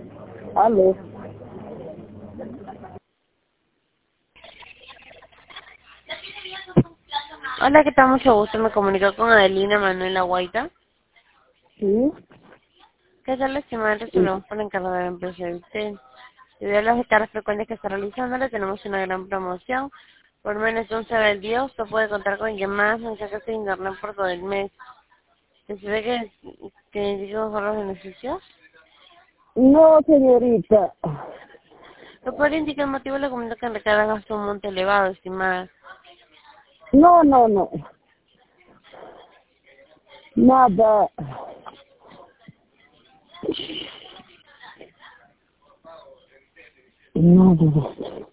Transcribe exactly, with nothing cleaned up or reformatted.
Aló. Hola, ¿qué tal? Mucho gusto. Me comunico con Adelina Manuela Guaita. Sí, ¿Qué tal, estimada? sí. Resolvemos por encargo de la empresa de usted. Debido a las descargas frecuentes que está realizando, le tenemos una gran promoción. Por menos de un solo al día, usted puede contar con llamadas, mensajes de internet por todo el mes. ¿Decide que, que indique mejor los beneficios? No, señorita. No podría indicar el motivo, le comento que en recarga gasta un monto elevado, estimada. No, no, no. Nada. Nada.